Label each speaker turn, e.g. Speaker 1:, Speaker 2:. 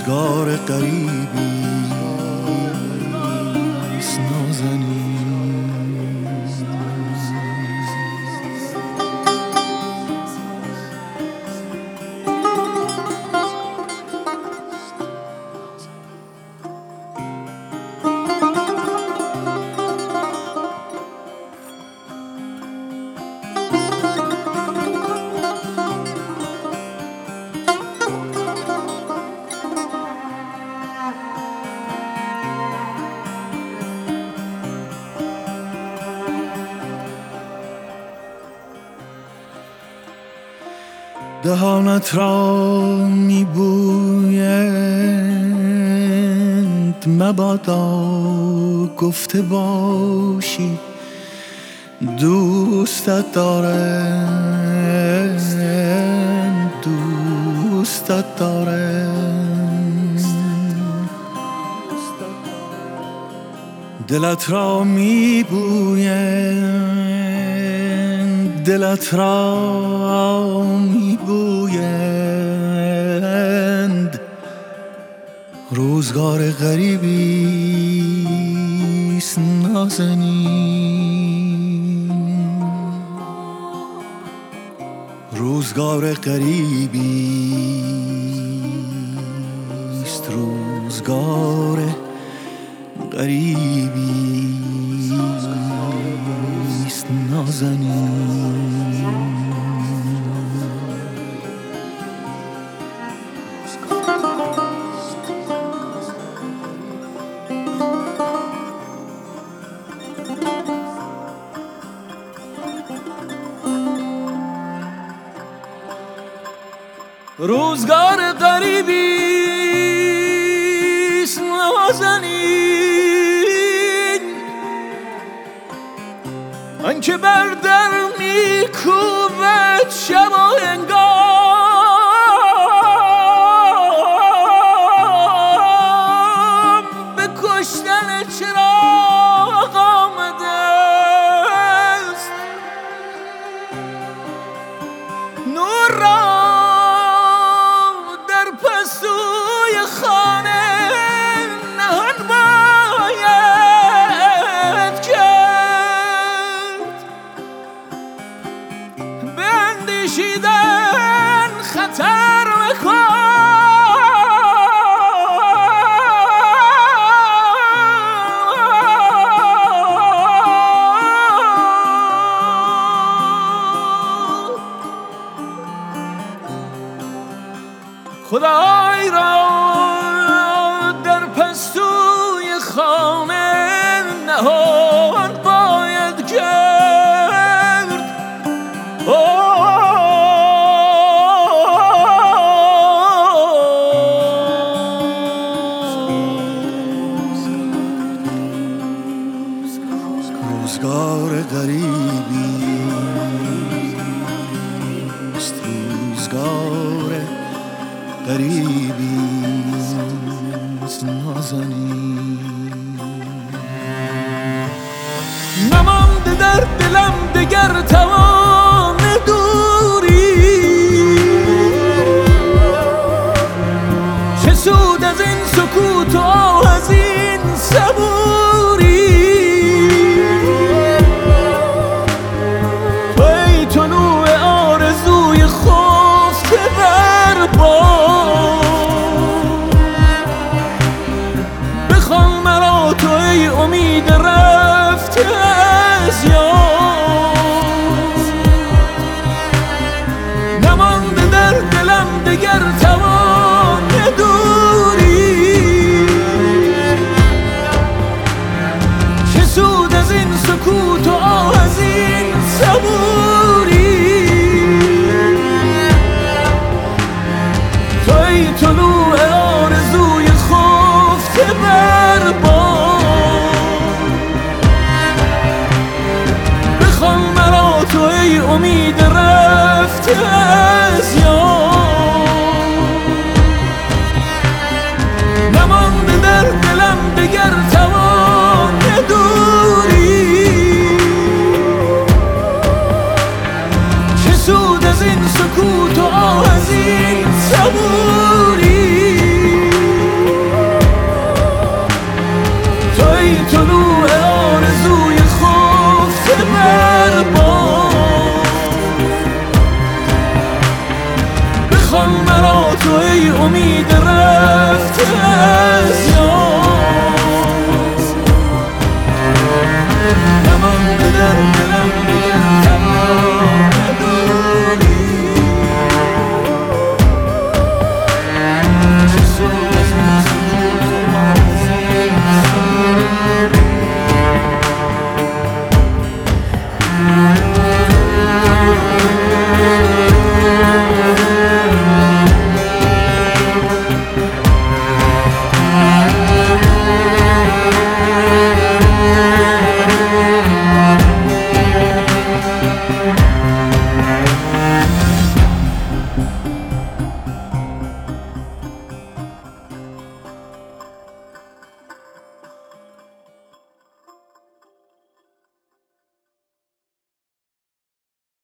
Speaker 1: روزگار غریبی است نازنین. دهانت را میبویند مبادا گفته باشی دوستت دارند، دوستت دارند. دلت را میبویند، دلت را میبویند روزگار غریبی است نازنین. روزگار غریبی است، روزگار غریبی است نازنین. روزگار غریبی است نازنین، آنکه بر در میکوبد شب و هنگام به کشتن چراغ آمده است. نور را پستوی خانه نهان باید کرد، به اندیشیدن خطر مکن. خدای را در پستوی خانه نهان باید کرد. روزگار غریبی است، روزگار غریبی است نازنین. نمانده در دلم دگر توان دوری، چه سود از این سکوت و از این صبوری. تو ای طلوع آرزوی خفته بر باد، بخوان مرا تو ای امید رفته از یاد. نمانده در دلم دگر توان دوری، چه سود از این سکوت و از این صبوری. تو ای طلوع آرزوی خفته بر باد، بخوان مرا تو ای امید رفته از یاد. نمانده در دلم دگر توان دوری، چه سود از این سکوت و از این صبوری. امید رفته از یار.